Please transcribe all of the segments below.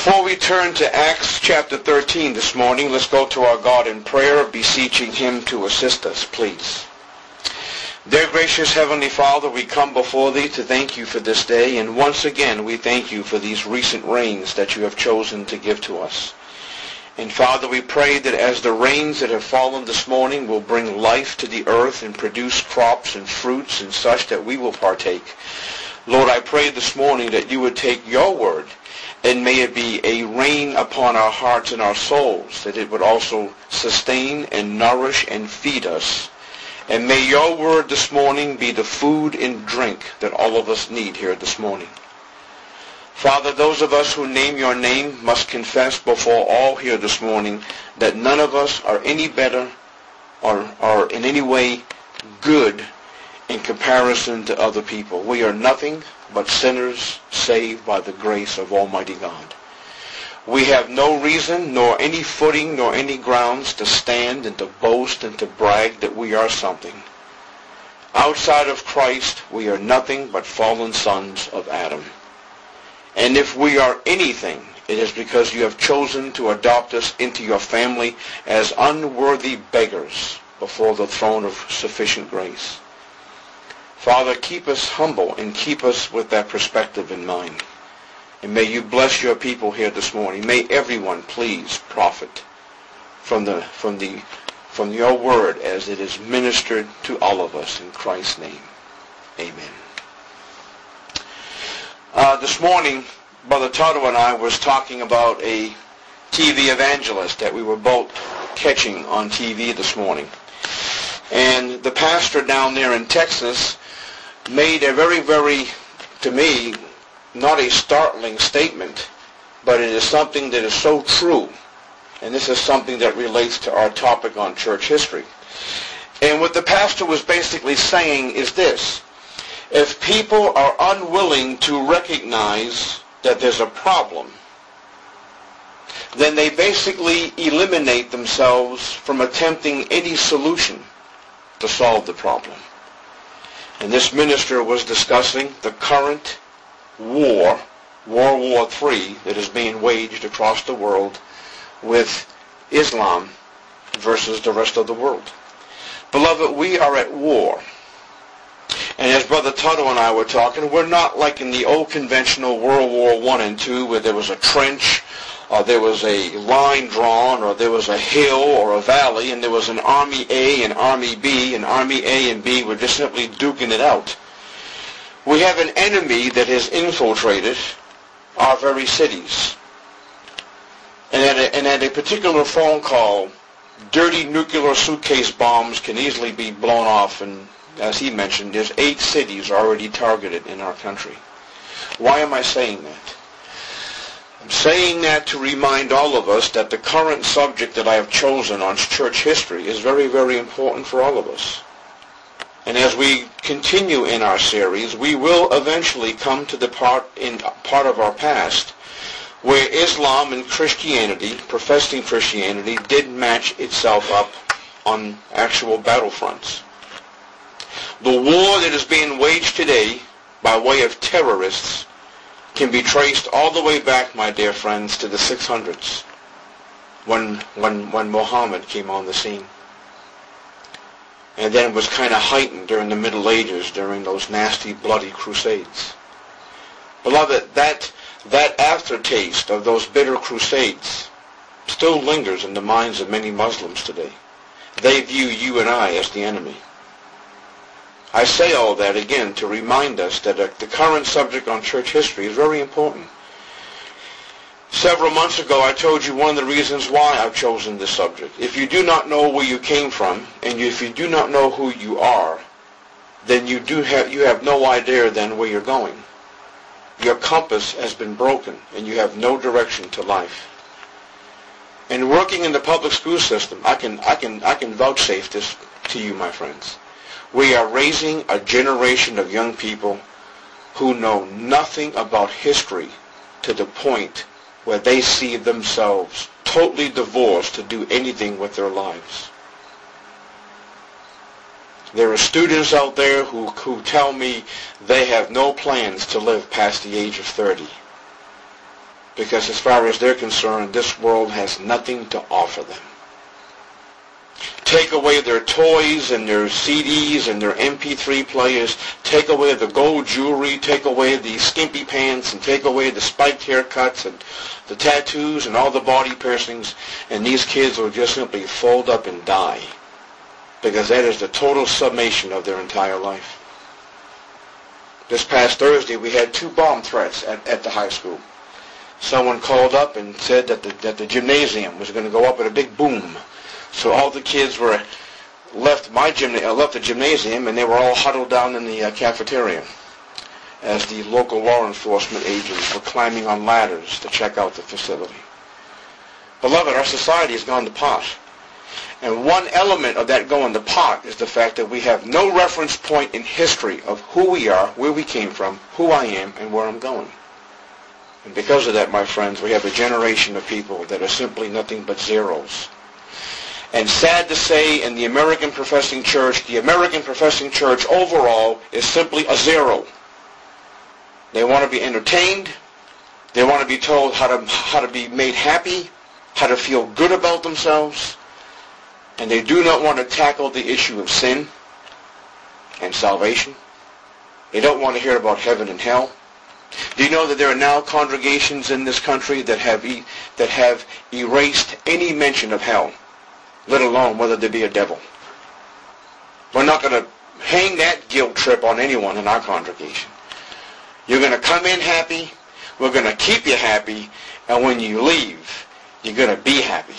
Before we turn to Acts chapter 13 this morning, let's go to our God in prayer, beseeching Him to assist us, please. Dear gracious Heavenly Father, we come before Thee to thank You for this day, and once again we thank You for these recent rains that You have chosen to give to us. And Father, we pray that as the rains that have fallen this morning will bring life to the earth and produce crops and fruits and such that we will partake. Lord, I pray this morning that You would take Your word and may it be a rain upon our hearts and our souls, that it would also sustain and nourish and feed us. And may Your word this morning be the food and drink that all of us need here this morning. Father, those of us who name Your name must confess before all here this morning that none of us are any better or in any way good in comparison to other people. We are nothing but sinners saved by the grace of Almighty God. We have no reason, nor any footing, nor any grounds to stand and to boast and to brag that we are something. Outside of Christ, we are nothing but fallen sons of Adam. And if we are anything, it is because You have chosen to adopt us into Your family as unworthy beggars before the throne of sufficient grace. Father, keep us humble and keep us with that perspective in mind. And may You bless Your people here this morning. May everyone please profit from Your word as it is ministered to all of us. In Christ's name, amen. This morning, Brother Toto and I was talking about a TV evangelist that we were both catching on TV this morning. And the pastor down there in Texas made a very, to me, not a startling statement, but it is something that is so true. And this is something that relates to our topic on church history. And what the pastor was basically saying is this: if people are unwilling to recognize that there's a problem, then they basically eliminate themselves from attempting any solution to solve the problem. And this minister was discussing the current war, World War III, that is being waged across the world with Islam versus the rest of the world. Beloved, we are at war. And as Brother Toto and I were talking, we're not like in the old conventional World War I and II where there was a trench, or there was a line drawn, or there was a hill or a valley, and there was an Army A and Army B, and Army A and B were just simply duking it out. We have an enemy that has infiltrated our very cities. And at a particular phone call, dirty nuclear suitcase bombs can easily be blown off, and as he mentioned, there's 8 cities already targeted in our country. Why am I saying that? I'm saying that to remind all of us that the current subject that I have chosen on church history is very, very important for all of us. And as we continue in our series, we will eventually come to the part of our past where Islam and Christianity, professing Christianity, did match itself up on actual battlefronts. The war that is being waged today by way of terrorists can be traced all the way back, my dear friends, to the 600s when Muhammad came on the scene. And then it was kind of heightened during the Middle Ages, during those nasty, bloody crusades. Beloved, that aftertaste of those bitter crusades still lingers in the minds of many Muslims today. They view you and I as the enemy. I say all that again to remind us that the current subject on church history is very important. Several months ago, I told you one of the reasons why I've chosen this subject. If you do not know where you came from, and if you do not know who you are, then you have no idea then where you're going. Your compass has been broken, and you have no direction to life. And working in the public school system, I can vouchsafe this to you, my friends. We are raising a generation of young people who know nothing about history to the point where they see themselves totally divorced to do anything with their lives. There are students out there who tell me they have no plans to live past the age of 30. Because as far as they're concerned, this world has nothing to offer them. Take away their toys and their CDs and their MP3 players. Take away the gold jewelry. Take away the skimpy pants and take away the spiked haircuts and the tattoos and all the body piercings. And these kids will just simply fold up and die. Because that is the total summation of their entire life. This past Thursday, we had 2 bomb threats at the high school. Someone called up and said that the gymnasium was going to go up with a big boom. So all the kids were left the gymnasium, and they were all huddled down in the cafeteria as the local law enforcement agents were climbing on ladders to check out the facility. Beloved, our society has gone to pot. And one element of that going to pot is the fact that we have no reference point in history of who we are, where we came from, who I am, and where I'm going. And because of that, my friends, we have a generation of people that are simply nothing but zeros. And sad to say, in the American professing church overall is simply a zero. They want to be entertained. They want to be told how to be made happy, how to feel good about themselves. And they do not want to tackle the issue of sin and salvation. They don't want to hear about heaven and hell. Do you know that there are now congregations in this country that have erased any mention of hell, let alone whether there be a devil? We're not going to hang that guilt trip on anyone in our congregation. You're going to come in happy, we're going to keep you happy, and when you leave, you're going to be happy.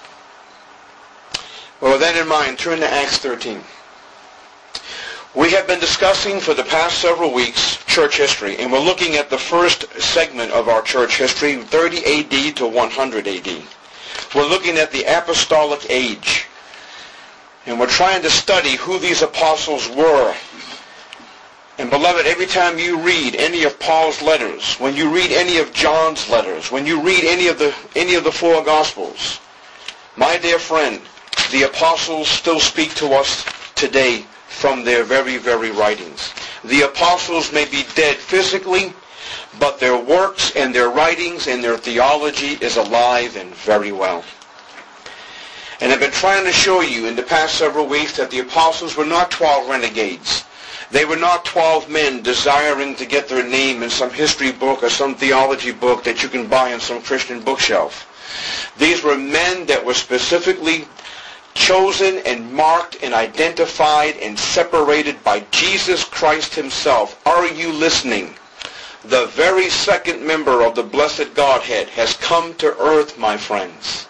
Well, with that in mind, turn to Acts 13. We have been discussing for the past several weeks church history, and we're looking at the first segment of our church history, 30 A.D. to 100 A.D. We're looking at the apostolic age, and we're trying to study who these apostles were. And beloved, every time you read any of Paul's letters, when you read any of John's letters, when you read any of the 4 Gospels, my dear friend, the apostles still speak to us today from their very, very writings. The apostles may be dead physically, but their works and their writings and their theology is alive and very well. And I've been trying to show you in the past several weeks that the apostles were not 12 renegades. They were not 12 men desiring to get their name in some history book or some theology book that you can buy on some Christian bookshelf. These were men that were specifically chosen and marked and identified and separated by Jesus Christ himself. Are you listening? The very second member of the blessed Godhead has come to earth, my friends.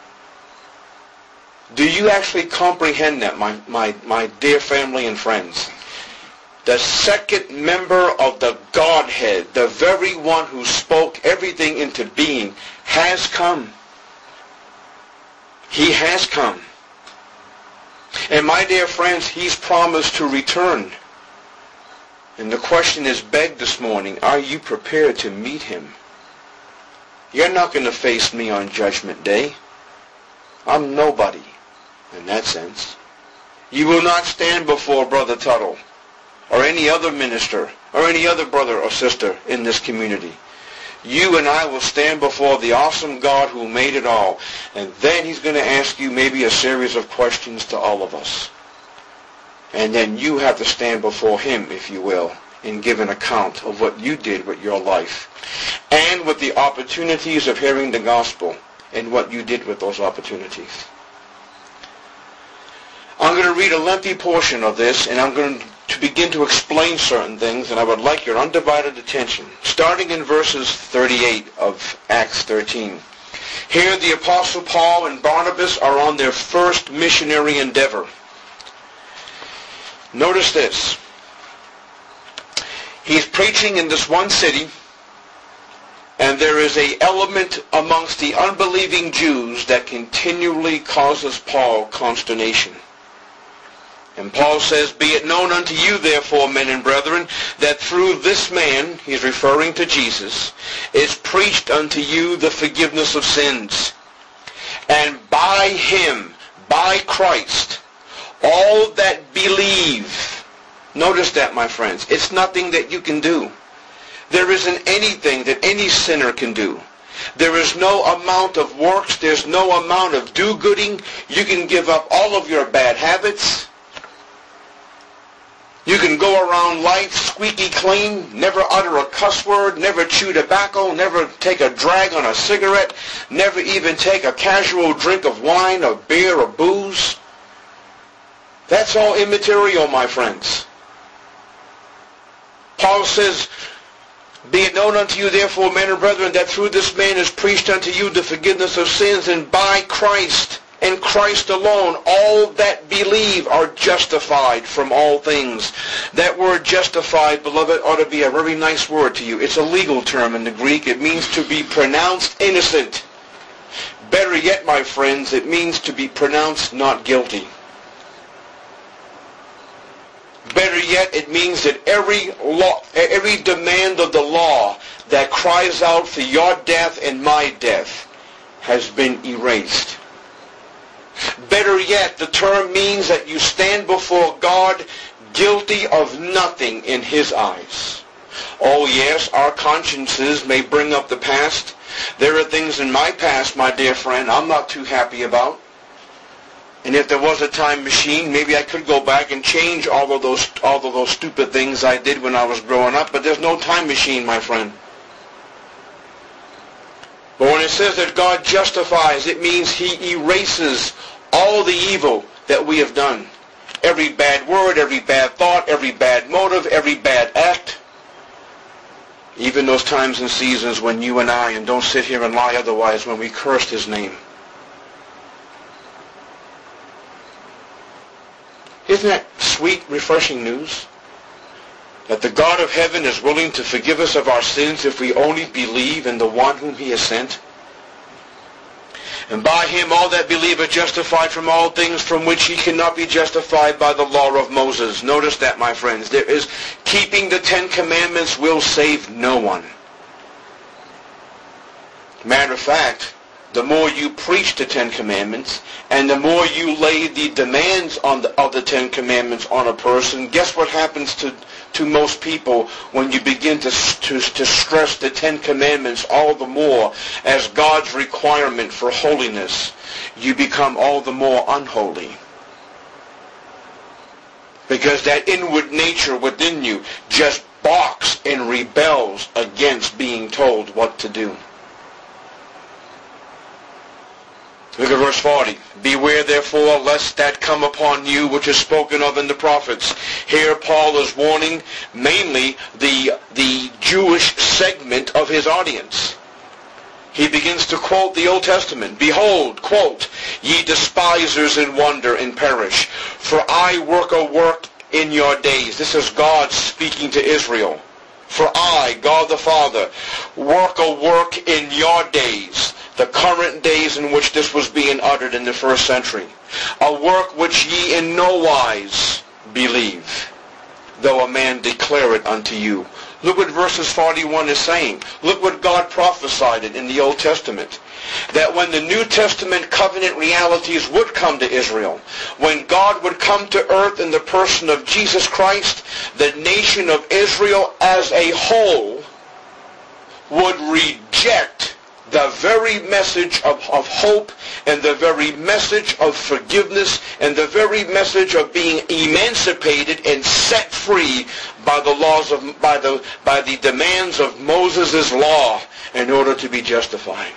Do you actually comprehend that, my dear family and friends? The second member of the Godhead, the very one who spoke everything into being, has come. He has come. And my dear friends, he's promised to return. And the question is begged this morning, are you prepared to meet him? You're not going to face me on Judgment Day. I'm nobody in that sense. You will not stand before Brother Tuttle or any other minister or any other brother or sister in this community. You and I will stand before the awesome God who made it all. And then he's going to ask you maybe a series of questions to all of us. And then you have to stand before him, if you will, and give an account of what you did with your life. And with the opportunities of hearing the gospel and what you did with those opportunities. I'm going to read a lengthy portion of this, and I'm going to begin to explain certain things, and I would like your undivided attention. Starting in verses 38 of Acts 13. Here the Apostle Paul and Barnabas are on their first missionary endeavor. Notice this. He's preaching in this one city, and there is an element amongst the unbelieving Jews that continually causes Paul consternation. And Paul says, "Be it known unto you, therefore, men and brethren, that through this man," he's referring to Jesus, "is preached unto you the forgiveness of sins. And by him, by Christ, all that believe." Notice that, my friends. It's nothing that you can do. There isn't anything that any sinner can do. There is no amount of works. There's no amount of do-gooding. You can give up all of your bad habits. You can go around life squeaky clean, never utter a cuss word, never chew tobacco, never take a drag on a cigarette, never even take a casual drink of wine or beer or booze. That's all immaterial, my friends. Paul says, "Be it known unto you, therefore, men and brethren, that through this man is preached unto you the forgiveness of sins, and by Christ and Christ alone, all that believe are justified from all things." That word justified, beloved, ought to be a very nice word to you. It's a legal term in the Greek. It means to be pronounced innocent. Better yet, my friends, it means to be pronounced not guilty. Better yet, it means that every demand of the law that cries out for your death and my death has been erased. Better yet, the term means that you stand before God guilty of nothing in His eyes. Oh yes, our consciences may bring up the past. There are things in my past, my dear friend, I'm not too happy about. And if there was a time machine, maybe I could go back and change all of those stupid things I did when I was growing up. But there's no time machine, my friend. But when it says that God justifies, it means He erases all the evil that we have done. Every bad word, every bad thought, every bad motive, every bad act. Even those times and seasons when you and I, and don't sit here and lie otherwise, when we cursed His name. Isn't that sweet, refreshing news? That the God of heaven is willing to forgive us of our sins if we only believe in the one whom He has sent. And by Him all that believe are justified from all things from which ye cannot be justified by the law of Moses. Notice that, my friends. There is keeping the 10 Commandments will save no one. Matter of fact, the more you preach the 10 Commandments, and the more you lay the demands of the 10 Commandments on a person, guess what happens to most people when you begin to stress the 10 Commandments all the more as God's requirement for holiness? You become all the more unholy. Because that inward nature within you just balks and rebels against being told what to do. Look at verse 40. "Beware therefore lest that come upon you which is spoken of in the prophets." Here Paul is warning mainly the Jewish segment of his audience. He begins to quote the Old Testament. "Behold," quote, "ye despisers and wonder and perish. For I work a work in your days." This is God speaking to Israel. "For I, God the Father, work a work in your days." The current days in which this was being uttered in the first century. "A work which ye in no wise believe, though a man declare it unto you." Look what verses 41 is saying. Look what God prophesied in the Old Testament. That when the New Testament covenant realities would come to Israel, when God would come to earth in the person of Jesus Christ, the nation of Israel as a whole would reject the very message of hope and the very message of forgiveness and the very message of being emancipated and set free by the laws of by the demands of Moses' law in order to be justified.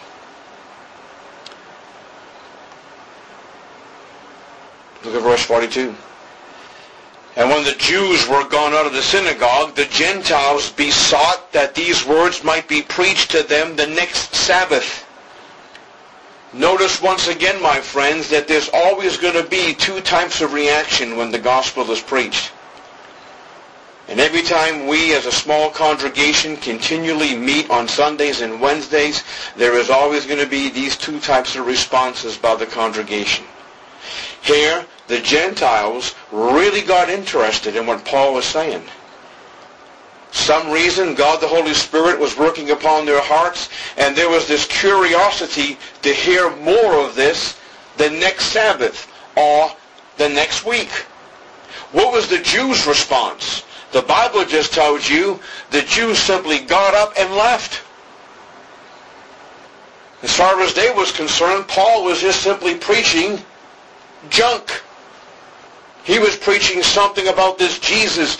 Look at verse 42. "And when the Jews were gone out of the synagogue, the Gentiles besought that these words might be preached to them the next Sabbath." Notice once again, my friends, that there's always going to be 2 types of reaction when the gospel is preached. And every time we as a small congregation continually meet on Sundays and Wednesdays, there is always going to be these 2 types of responses by the congregation. Here, the Gentiles really got interested in what Paul was saying. Some reason, God the Holy Spirit was working upon their hearts, and there was this curiosity to hear more of this the next Sabbath or the next week. What was the Jews' response? The Bible just told you the Jews simply got up and left. As far as they was concerned, Paul was just simply preaching junk. He was preaching something about this Jesus,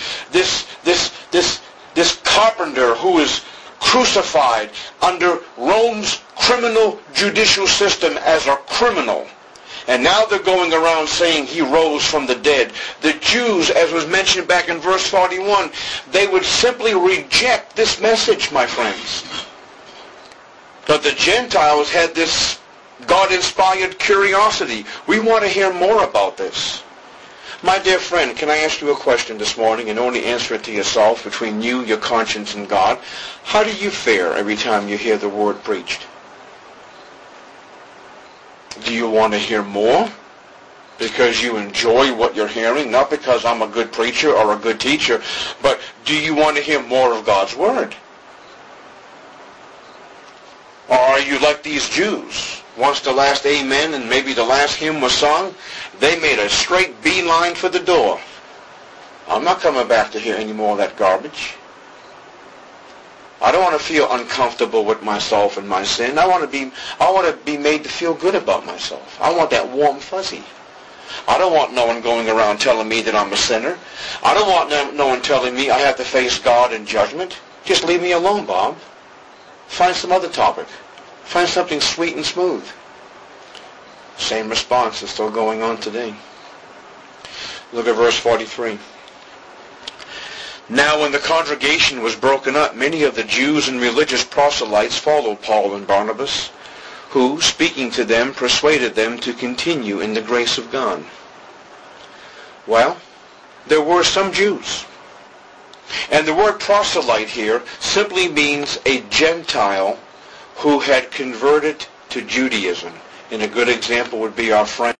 this carpenter who was crucified under Rome's criminal judicial system as a criminal. And now they're going around saying he rose from the dead. The Jews, as was mentioned back in verse 41, they would simply reject this message, my friends. But the Gentiles had this God-inspired curiosity. We want to hear more about this. My dear friend, can I ask you a question this morning, and only answer it to yourself, between you, your conscience, and God? How do you fare every time you hear the word preached? Do you want to hear more because you enjoy what you're hearing? Not because I'm a good preacher or a good teacher, but do you want to hear more of God's Word? Or are you like these Jews? Once the last amen and maybe the last hymn was sung, they made a straight beeline for the door. I'm not coming back to hear any more of that garbage. I don't want to feel uncomfortable with myself and my sin. I want to be made to feel good about myself. I want that warm fuzzy. I don't want no one going around telling me that I'm a sinner. I don't want no one telling me I have to face God in judgment. Just leave me alone, Bob. Find some other topic. Find something sweet and smooth. Same response is still going on today. Look at verse 43. Now when the congregation was broken up, many of the Jews and religious proselytes followed Paul and Barnabas, who, speaking to them, persuaded them to continue in the grace of God. Well, there were some Jews. And the word proselyte here simply means a Gentile who had converted to Judaism. And a good example would be our friend.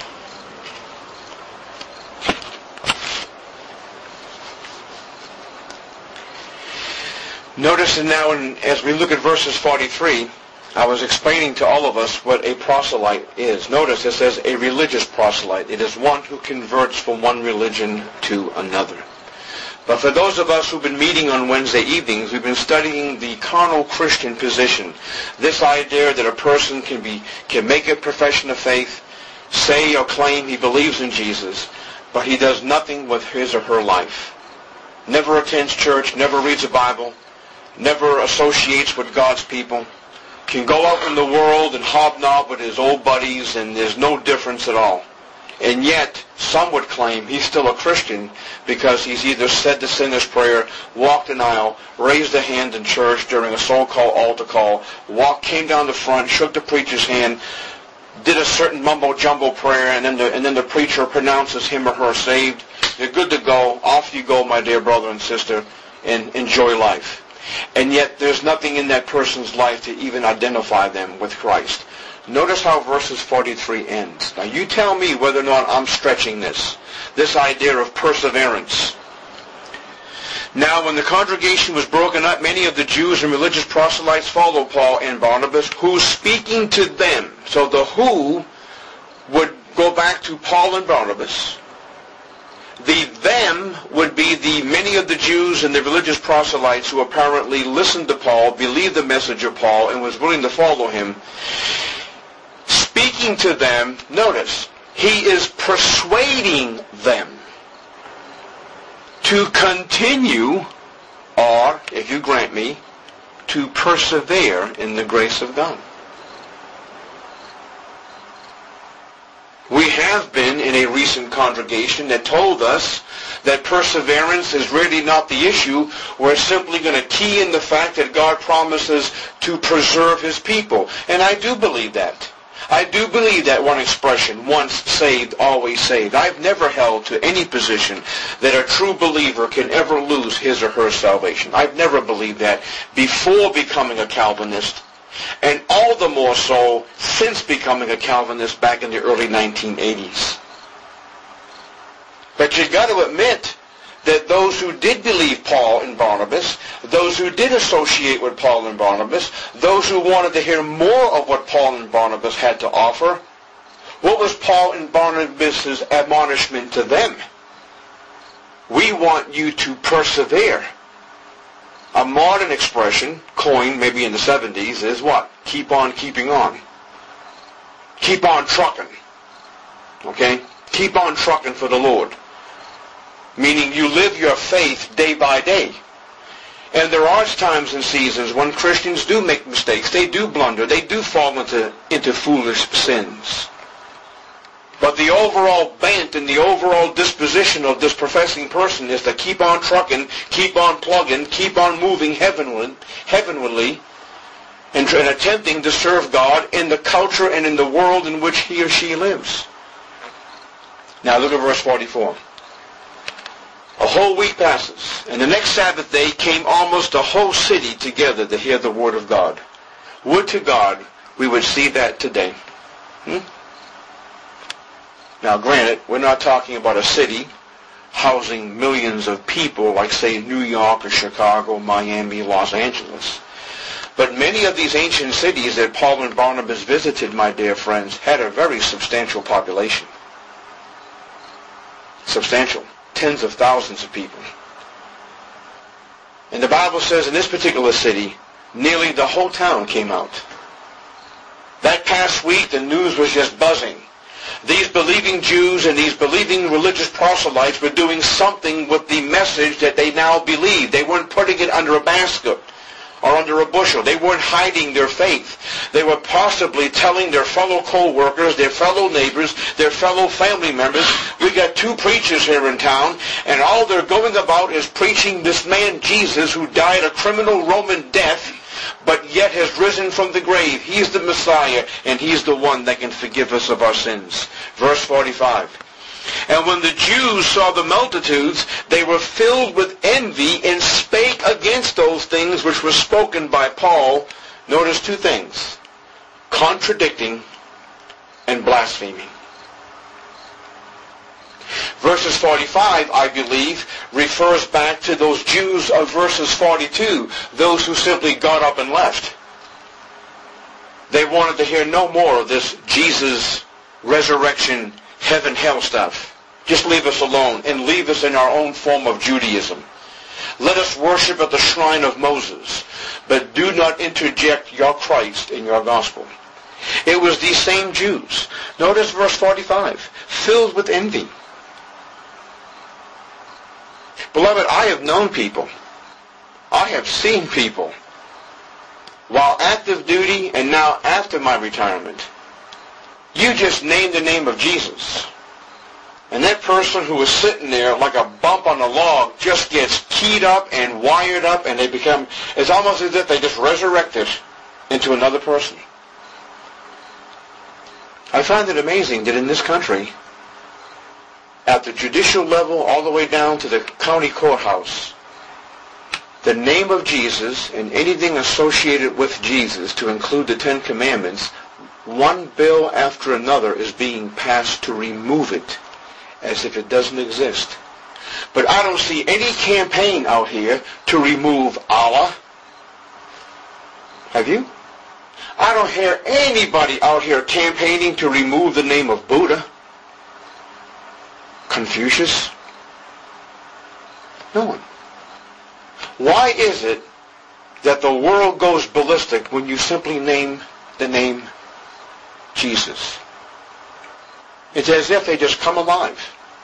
Notice now, as we look at verses 43, I was explaining to all of us what a proselyte is. Notice it says a religious proselyte. It is one who converts from one religion to another. But for those of us who've been meeting on Wednesday evenings, we've been studying the carnal Christian position. This idea that a person can make a profession of faith, say or claim he believes in Jesus, but he does nothing with his or her life. Never attends church, never reads the Bible, never associates with God's people, can go out in the world and hobnob with his old buddies, and there's no difference at all. And yet, some would claim he's still a Christian because he's either said the sinner's prayer, walked an aisle, raised a hand in church during a so-called altar call, came down the front, shook the preacher's hand, did a certain mumbo-jumbo prayer, and then the preacher pronounces him or her saved. You're good to go. Off you go, my dear brother and sister, and enjoy life. And yet there's nothing in that person's life to even identify them with Christ. Notice how verses 43 ends. Now you tell me whether or not I'm stretching this idea of perseverance. Now when the congregation was broken up, many of the Jews and religious proselytes followed Paul and Barnabas, who speaking to them. So the who would go back to Paul and Barnabas. The them would be the many of the Jews and the religious proselytes who apparently listened to Paul, believed the message of Paul, and was willing to follow him. Speaking to them, notice, he is persuading them to continue, or, if you grant me, to persevere in the grace of God. We have been in a recent congregation that told us that perseverance is really not the issue. We're simply going to key in the fact that God promises to preserve his people. And I do believe that. I do believe that one expression, once saved, always saved. I've never held to any position that a true believer can ever lose his or her salvation. I've never believed that before becoming a Calvinist, and all the more so since becoming a Calvinist back in the early 1980s. But you've got to admit that those who did believe Paul and Barnabas, those who did associate with Paul and Barnabas, those who wanted to hear more of what Paul and Barnabas had to offer, what was Paul and Barnabas' admonishment to them? We want you to persevere A modern expression, coined maybe in the 70s, is what? Keep on keeping on. Keep on trucking. Okay? Keep on trucking for the Lord. Meaning you live your faith day by day. And there are times and seasons when Christians do make mistakes. They do blunder. They do fall into foolish sins. But the overall bent and the overall disposition of this professing person is to keep on trucking, keep on plugging, keep on moving heavenwardly, and attempting to serve God in the culture and in the world in which he or she lives. Now look at verse 44. A whole week passes, and the next Sabbath day came almost the whole city together to hear the word of God. Would to God we would see that today. Now granted, we're not talking about a city housing millions of people like, say, New York or Chicago, Miami, Los Angeles. But many of these ancient cities that Paul and Barnabas visited, my dear friends, had a very substantial population. Substantial. Tens of thousands of people. And the Bible says in this particular city, nearly the whole town came out. That past week, the news was just buzzing. These believing Jews and these believing religious proselytes were doing something with the message that they now believed. They weren't putting it under a basket or under a bushel. They weren't hiding their faith. They were possibly telling their fellow co-workers, their fellow neighbors, their fellow family members, we got two preachers here in town, and all they're going about is preaching this man Jesus who died a criminal Roman death, but yet has risen from the grave. He's the Messiah, and he's the one that can forgive us of our sins. Verse 45. And when the Jews saw the multitudes, they were filled with envy and spake against those things which were spoken by Paul. Notice two things: contradicting and blaspheming. Verses 45, I believe, refers back to those Jews of verses 42, those who simply got up and left. They wanted to hear no more of this Jesus, resurrection, heaven-hell stuff. Just leave us alone and leave us in our own form of Judaism. Let us worship at the shrine of Moses, but do not interject your Christ in your gospel. It was these same Jews. Notice verse 45, filled with envy. Beloved, I have known people, I have seen people, while active duty and now after my retirement, you just name the name of Jesus, and that person who is sitting there like a bump on a log just gets keyed up and wired up, and they become, it's almost as if they just resurrected into another person. I find it amazing that in this country, at the judicial level all the way down to the county courthouse, the name of Jesus and anything associated with Jesus, to include the Ten Commandments, one bill after another is being passed to remove it as if it doesn't exist. But I don't see any campaign out here to remove Allah. Have you? I don't hear anybody out here campaigning to remove the name of Buddha, Confucius. No one. Why is it that the world goes ballistic when you simply name the name Jesus? It's as if they just come alive.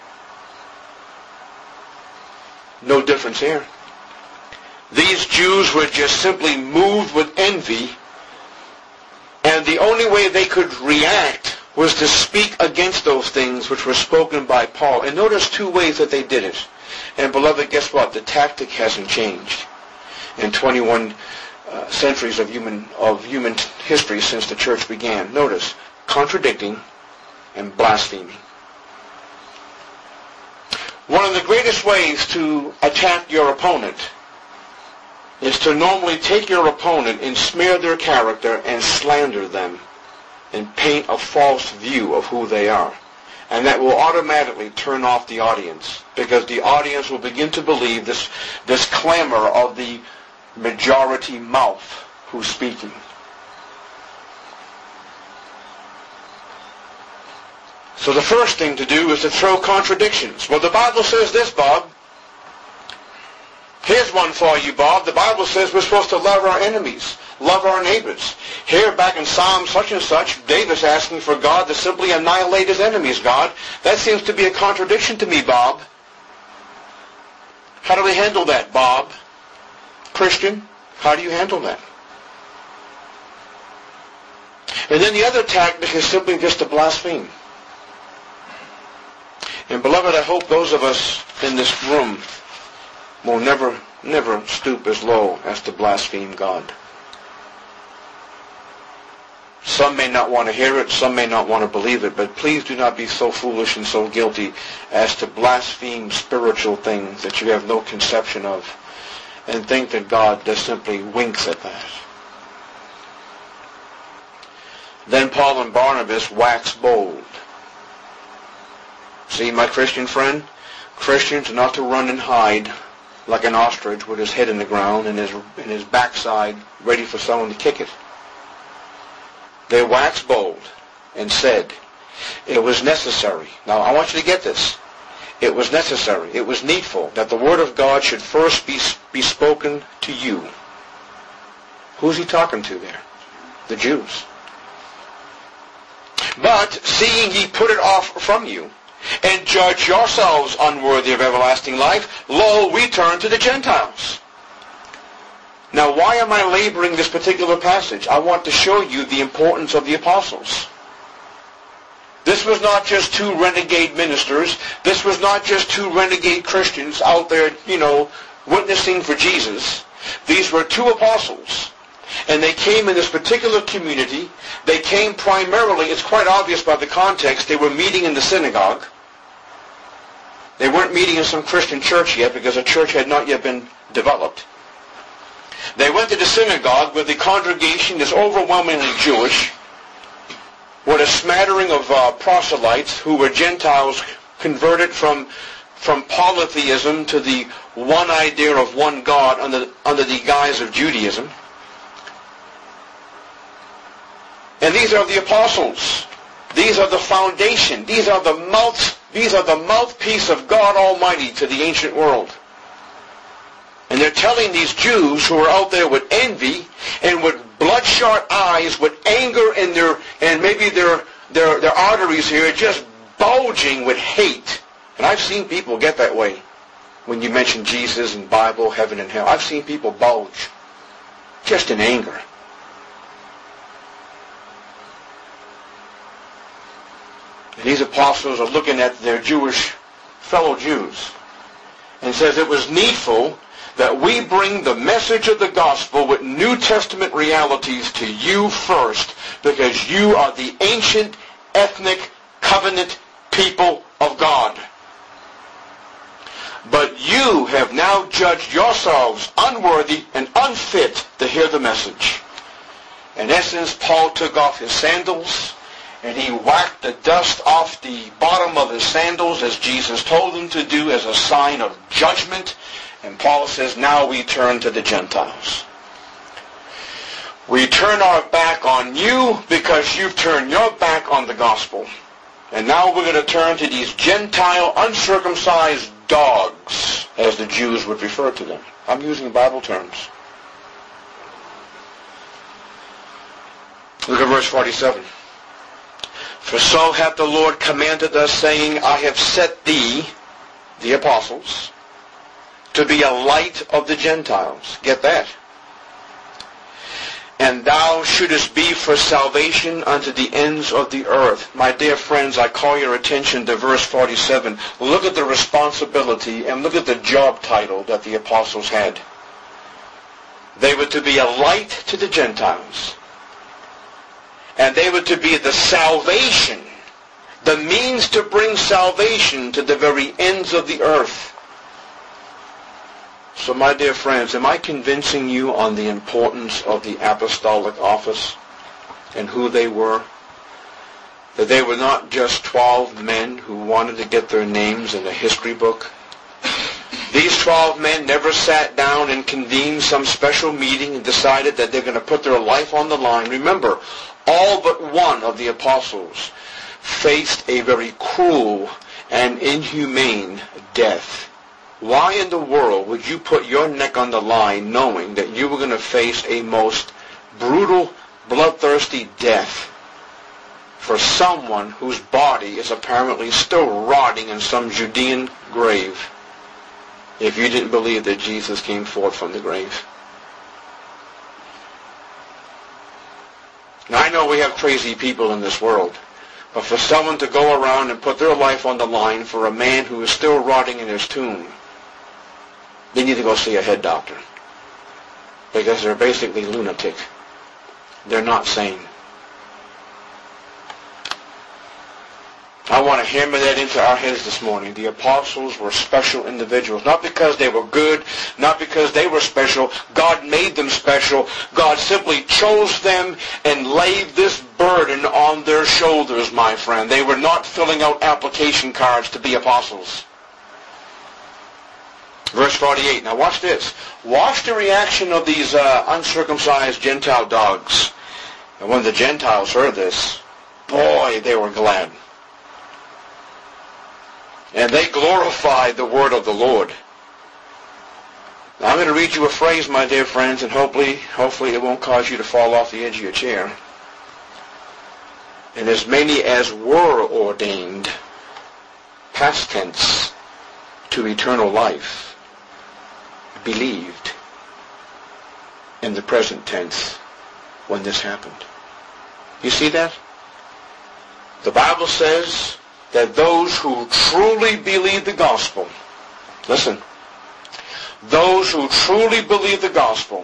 No difference here. These Jews were just simply moved with envy, and the only way they could react was to speak against those things which were spoken by Paul. And notice two ways that they did it. And beloved, guess what? The tactic hasn't changed in 21 centuries of human history since the church began. Notice, contradicting and blaspheming. One of the greatest ways to attack your opponent is to normally take your opponent and smear their character and slander them and paint a false view of who they are. And that will automatically turn off the audience, because the audience will begin to believe this clamor of the majority mouth who's speaking. So the first thing to do is to throw contradictions. Well, the Bible says this, Bob. Here's one for you, Bob. The Bible says we're supposed to love our enemies, love our neighbors. Here, back in Psalm such and such, David's asking for God to simply annihilate his enemies, God. That seems to be a contradiction to me, Bob. How do we handle that, Bob? Christian, how do you handle that? And then the other tactic is simply just to blaspheme. And beloved, I hope those of us in this room will never stoop as low as to blaspheme God. Some may not want to hear it, some may not want to believe it, but please do not be so foolish and so guilty as to blaspheme spiritual things that you have no conception of and think that God just simply winks at that. Then Paul and Barnabas waxed bold. See, my Christian friend, Christians are not to run and hide like an ostrich with his head in the ground and his backside ready for someone to kick it. They waxed bold and said, it was necessary. Now, I want you to get this. It was necessary. It was needful that the Word of God should first be spoken to you. Who's he talking to there? The Jews. But, seeing ye put it off from you, and judge yourselves unworthy of everlasting life, lo, we turn to the Gentiles. Now, why am I laboring this particular passage? I want to show you the importance of the apostles. This was not just two renegade ministers. This was not just two renegade Christians out there, witnessing for Jesus. These were two apostles. And they came in this particular community. They came primarily, it's quite obvious by the context, they were meeting in the synagogue. They weren't meeting in some Christian church yet because a church had not yet been developed. They went to the synagogue where the congregation is overwhelmingly Jewish, with a smattering of proselytes who were Gentiles converted from polytheism to the one idea of one God under the guise of Judaism. And these are the apostles. These are the foundation. These are the mouthpiece of God Almighty to the ancient world. And they're telling these Jews who are out there with envy and with bloodshot eyes, with anger in and maybe their arteries here just bulging with hate. And I've seen people get that way when you mention Jesus and Bible, heaven and hell. I've seen people bulge just in anger. And these apostles are looking at their Jewish fellow Jews and says it was needful that we bring the message of the gospel with New Testament realities to you first, because you are the ancient, ethnic, covenant people of God. But you have now judged yourselves unworthy and unfit to hear the message. In essence, Paul took off his sandals and he whacked the dust off the bottom of his sandals as Jesus told him to do as a sign of judgment. And Paul says, now we turn to the Gentiles. We turn our back on you because you've turned your back on the gospel. And now we're going to turn to these Gentile, uncircumcised dogs, as the Jews would refer to them. I'm using Bible terms. Look at verse 47. For so hath the Lord commanded us, saying, I have set thee, the apostles, to be a light of the Gentiles. Get that? And thou shouldest be for salvation unto the ends of the earth. My dear friends, I call your attention to verse 47. Look at the responsibility and look at the job title that the apostles had. They were to be a light to the Gentiles. And they were to be the salvation, the means to bring salvation to the very ends of the earth. So, my dear friends, am I convincing you on the importance of the apostolic office and who they were? That they were not just 12 men who wanted to get their names in a history book. These 12 men never sat down and convened some special meeting and decided that they're going to put their life on the line. Remember, all but one of the apostles faced a very cruel and inhumane death. Why in the world would you put your neck on the line knowing that you were going to face a most brutal, bloodthirsty death for someone whose body is apparently still rotting in some Judean grave if you didn't believe that Jesus came forth from the grave? Now, I know we have crazy people in this world, but for someone to go around and put their life on the line for a man who is still rotting in his tomb, they need to go see a head doctor, because they're basically lunatic. They're not sane. I want to hammer that into our heads this morning. The apostles were special individuals, not because they were good, not because they were special. God made them special. God simply chose them and laid this burden on their shoulders, my friend. They were not filling out application cards to be apostles. Verse 48. Now watch this. Watch the reaction of these uncircumcised Gentile dogs. And when the Gentiles heard this, boy, they were glad. And they glorified the word of the Lord. Now I'm going to read you a phrase, my dear friends, and hopefully it won't cause you to fall off the edge of your chair. And as many as were ordained, past tense, to eternal life, believed in the present tense when this happened. You see that? The Bible says that those who truly believe the gospel, listen, those who truly believe the gospel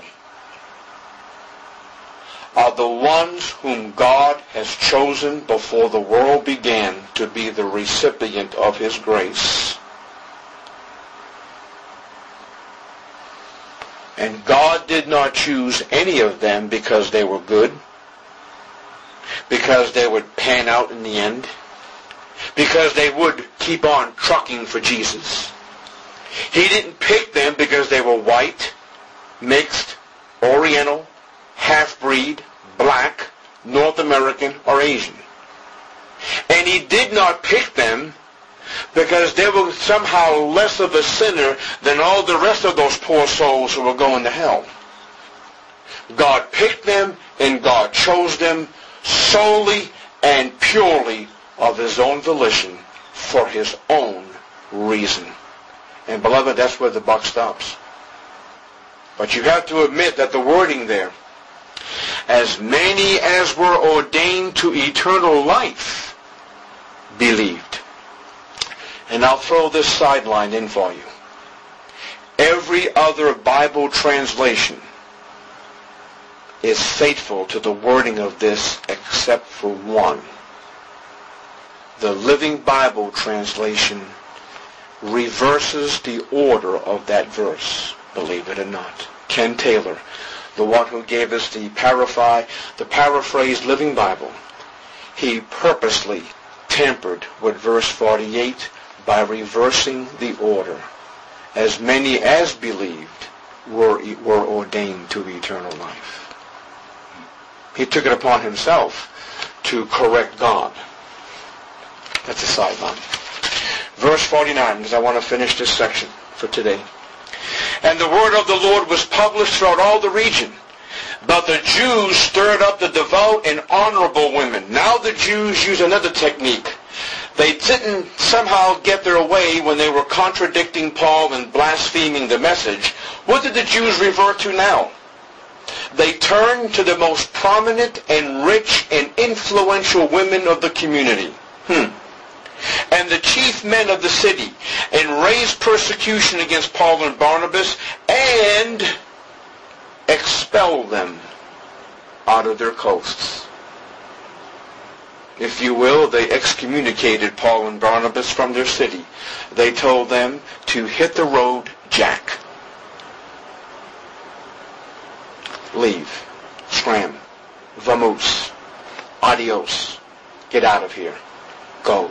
are the ones whom God has chosen before the world began to be the recipient of His grace. And God did not choose any of them because they were good, because they would pan out in the end, because they would keep on trucking for Jesus. He didn't pick them because they were white, mixed, Oriental, half-breed, black, North American, or Asian. And He did not pick them because they were somehow less of a sinner than all the rest of those poor souls who were going to hell. God picked them and God chose them solely and purely of His own volition for His own reason. And beloved, that's where the buck stops. But you have to admit that the wording there, as many as were ordained to eternal life, believed. And I'll throw this sideline in for you. Every other Bible translation is faithful to the wording of this except for one. The Living Bible translation reverses the order of that verse, believe it or not. Ken Taylor, the one who gave us the paraphrased Living Bible, he purposely tampered with verse 48 by reversing the order. As many as believed were ordained to eternal life. He took it upon himself to correct God. That's a sideline. Verse 49, because I want to finish this section for today. And the word of the Lord was published throughout all the region. But the Jews stirred up the devout and honorable women. Now the Jews use another technique. They didn't somehow get their way when they were contradicting Paul and blaspheming the message. What did the Jews revert to now? They turned to the most prominent and rich and influential women of the community. And the chief men of the city, and raised persecution against Paul and Barnabas, and expelled them out of their coasts. If you will, they excommunicated Paul and Barnabas from their city. They told them to hit the road, Jack. Leave. Scram. Vamoose. Adios. Get out of here. Go.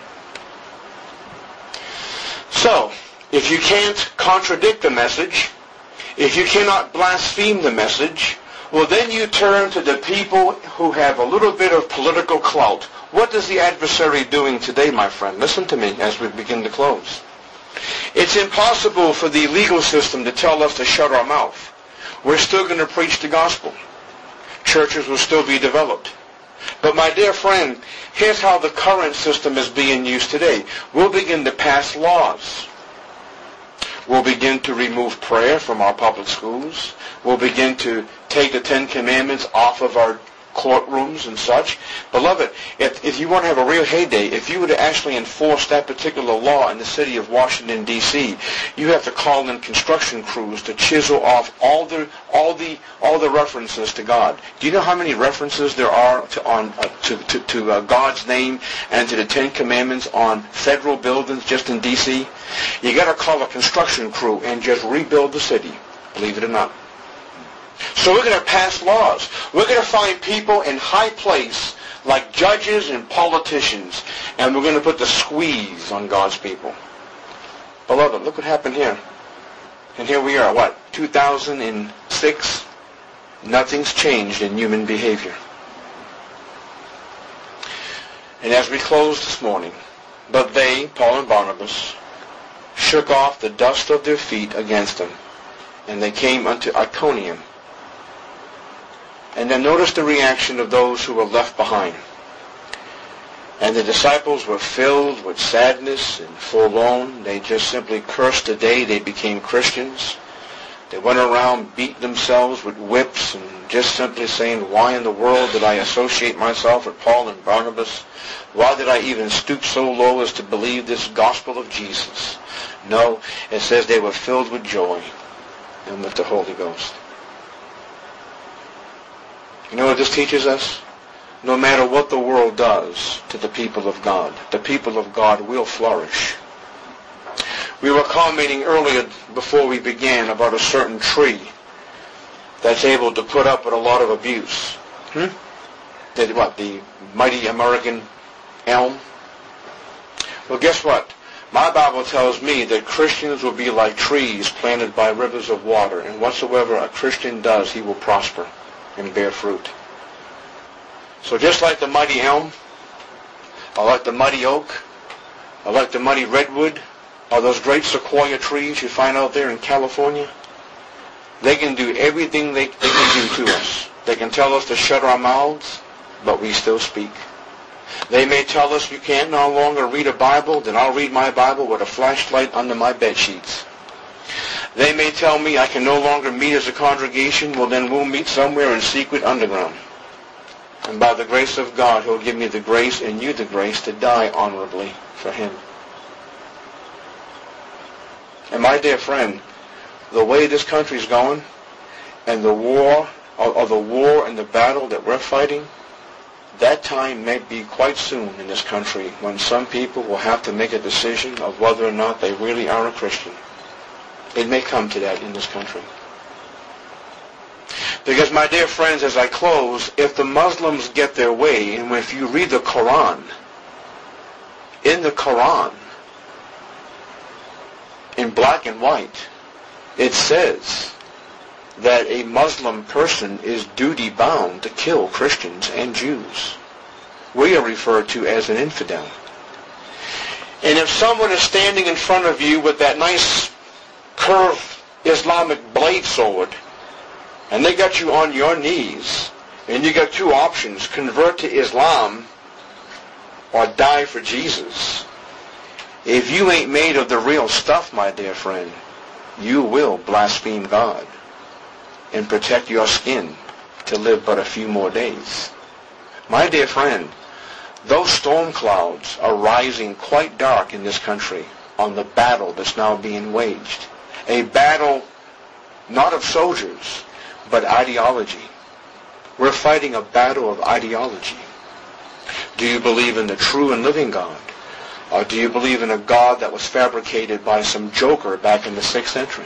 So, if you can't contradict the message, if you cannot blaspheme the message, well, then you turn to the people who have a little bit of political clout. What is the adversary doing today, my friend? Listen to me as we begin to close. It's impossible for the legal system to tell us to shut our mouth. We're still going to preach the gospel. Churches will still be developed. But my dear friend, here's how the current system is being used today. We'll begin to pass laws. We'll begin to remove prayer from our public schools. We'll begin to take the Ten Commandments off of our courtrooms and such. Beloved, if you want to have a real heyday, if you were to actually enforce that particular law in the city of Washington, D.C., you have to call in construction crews to chisel off all the references to God. Do you know how many references there are to God's name and to the Ten Commandments on federal buildings just in D.C.? You got to call a construction crew and just rebuild the city, believe it or not. So we're going to pass laws. We're going to find people in high place like judges and politicians, and we're going to put the squeeze on God's people. Beloved, look what happened here. And here we are, 2006? Nothing's changed in human behavior. And as we close this morning, but they, Paul and Barnabas, shook off the dust of their feet against them, and they came unto Iconium. And then notice the reaction of those who were left behind. And the disciples were filled with sadness and forlorn. They just simply cursed the day they became Christians. They went around beating themselves with whips and just simply saying, why in the world did I associate myself with Paul and Barnabas? Why did I even stoop so low as to believe this gospel of Jesus? No, it says they were filled with joy and with the Holy Ghost. You know what this teaches us? No matter what the world does to the people of God, the people of God will flourish. We were commenting earlier before we began about a certain tree that's able to put up with a lot of abuse. The mighty American elm? Well, guess what? My Bible tells me that Christians will be like trees planted by rivers of water, and whatsoever a Christian does, he will prosper and bear fruit. So just like the mighty elm, or like the mighty oak, or like the mighty redwood, or those great sequoia trees you find out there in California, they can do everything they can do to us. They can tell us to shut our mouths, but we still speak. They may tell us you can't no longer read a Bible, then I'll read my Bible with a flashlight under my bed sheets. They may tell me I can no longer meet as a congregation, well then we'll meet somewhere in secret underground. And by the grace of God, He'll give me the grace and you the grace to die honorably for Him. And my dear friend, the way this country's going, and the war and the battle that we're fighting, that time may be quite soon in this country when some people will have to make a decision of whether or not they really are a Christian. It may come to that in this country. Because, my dear friends, as I close, if the Muslims get their way, and if you read the Quran, in the Quran, in black and white, it says that a Muslim person is duty-bound to kill Christians and Jews. We are referred to as an infidel. And if someone is standing in front of you with that nice curved Islamic blade sword, and they got you on your knees, and you got two options: convert to Islam or die for Jesus. If you ain't made of the real stuff, my dear friend, you will blaspheme God and protect your skin to live but a few more days. My dear friend, those storm clouds are rising quite dark in this country on the battle that's now being waged. A battle not of soldiers, but ideology. We're fighting a battle of ideology. Do you believe in the true and living God? Or do you believe in a God that was fabricated by some joker back in the 6th century?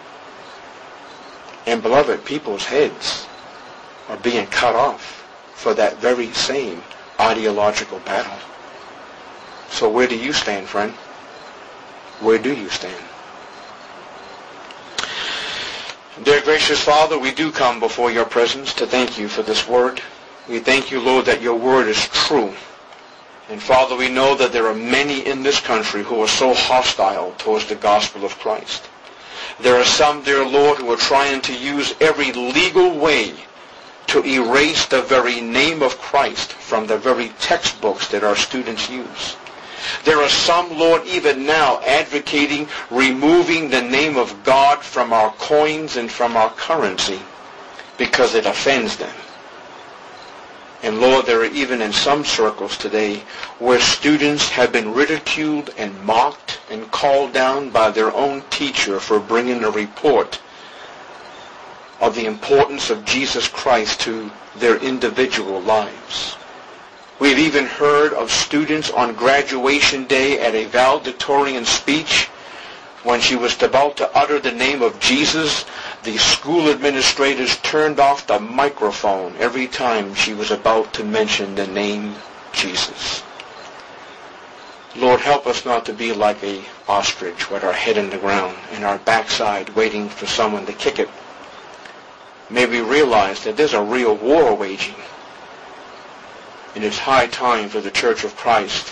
And beloved, people's heads are being cut off for that very same ideological battle. So where do you stand, friend? Where do you stand? Dear gracious Father, we do come before your presence to thank you for this word. We thank you, Lord, that your word is true. And Father, we know that there are many in this country who are so hostile towards the gospel of Christ. There are some, dear Lord, who are trying to use every legal way to erase the very name of Christ from the very textbooks that our students use. There are some, Lord, even now advocating removing the name of God from our coins and from our currency because it offends them. And Lord, there are even in some circles today where students have been ridiculed and mocked and called down by their own teacher for bringing a report of the importance of Jesus Christ to their individual lives. We have even heard of students on graduation day at a valedictorian speech, when she was about to utter the name of Jesus, the school administrators turned off the microphone every time she was about to mention the name Jesus. Lord, help us not to be like an ostrich with our head in the ground and our backside waiting for someone to kick it. May we realize that there's a real war waging. And it's high time for the Church of Christ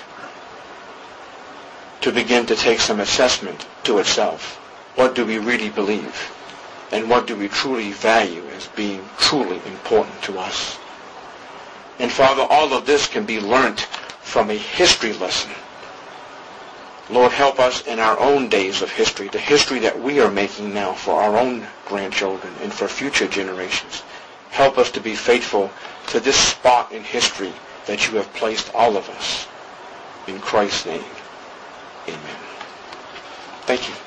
to begin to take some assessment to itself. What do we really believe? And what do we truly value as being truly important to us? And Father, all of this can be learnt from a history lesson. Lord, help us in our own days of history, the history that we are making now for our own grandchildren and for future generations. Help us to be faithful to this spot in history that you have placed all of us. In Christ's name, amen. Thank you.